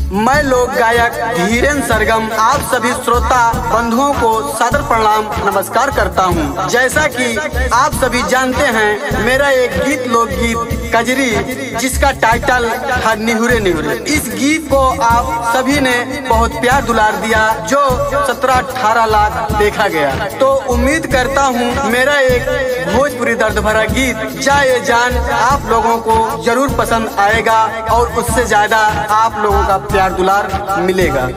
मैं लोक गायक धीरेन्द्र सरगम आप सभी श्रोता बंधुओं को सादर प्रणाम नमस्कार करता हूं। जैसा कि आप सभी जानते हैं, मेरा एक गीत लोकगीत कजरी जिसका टाइटल था निहुरे निहुरे। इस गीत को आप सभी ने बहुत प्यार दुलार दिया, जो 17-18 लाख देखा गया। तो उम्मीद करता हूं मेरा एक भोजपुरी दर्द भरा गीत जाए जान आप लोगों को जरूर पसंद आएगा और उससे ज्यादा आप लोगों का प्यार दुलार मिलेगा।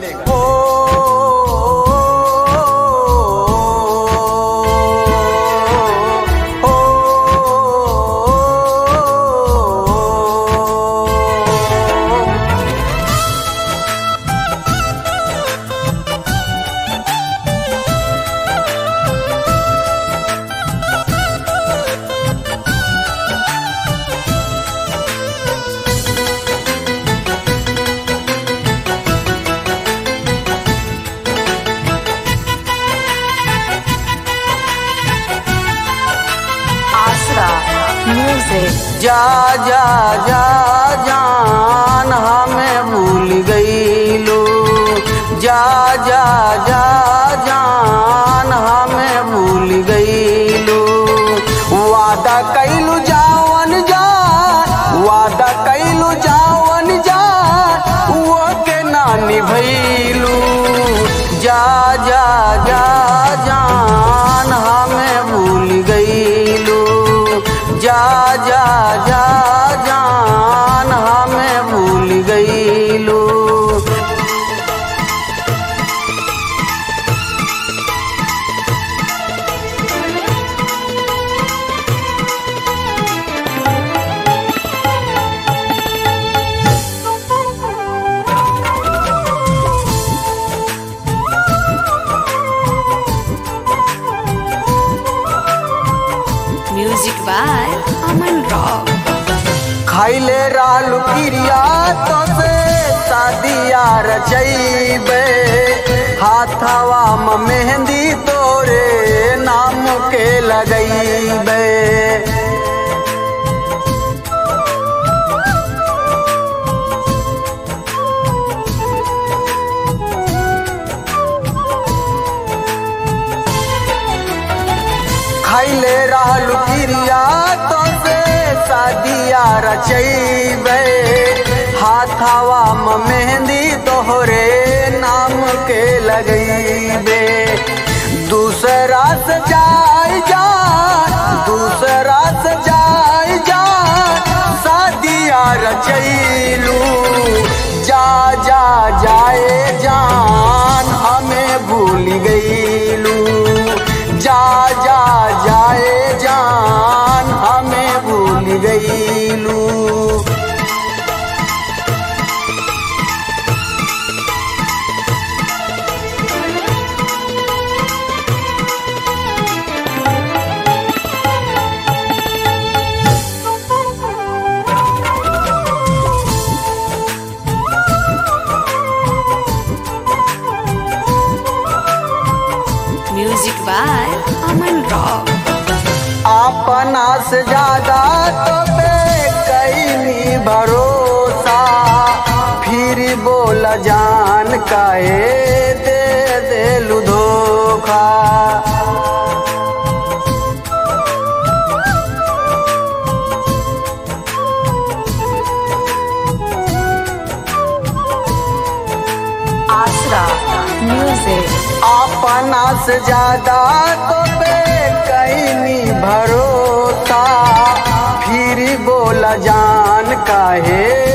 जा जा जा जान हमें भूल गई लो, जा जा जा जान हमें भूल गई लो। वादा कैलू जावन जान, वादा कैलू जावन जान, वो के ना निभैलू। जा जा जा जान हमें भूल गई लो, जा जा जा जान हमें भूल गई लो। Music by Aman rock. खैले रालू क्रिया तो से शादिया रचैबे, हाथवा में मेहंदी तोरे नाम के लगैबे। खैले रहलू क्रिया तो से शादिया रचैबे, हाथवा में मेहंदी तोहरे नाम के लगैबे। दूसरा से जाय जान, दूसरा से जाय जान, शादिया रचैलू। जा जा जाए जान हमें भूल गईलू, जा जा जाए जान हमें भूल गईलू। Music by Aman rock. अपना से ज्यादा तो पे कैनी भरोसा, फिर बोल जान काहे दे देलू धोखा। आसरा म्यूजिक। अपना से ज्यादा तो पे कैनी भरोसा, फिर बोल जान काहे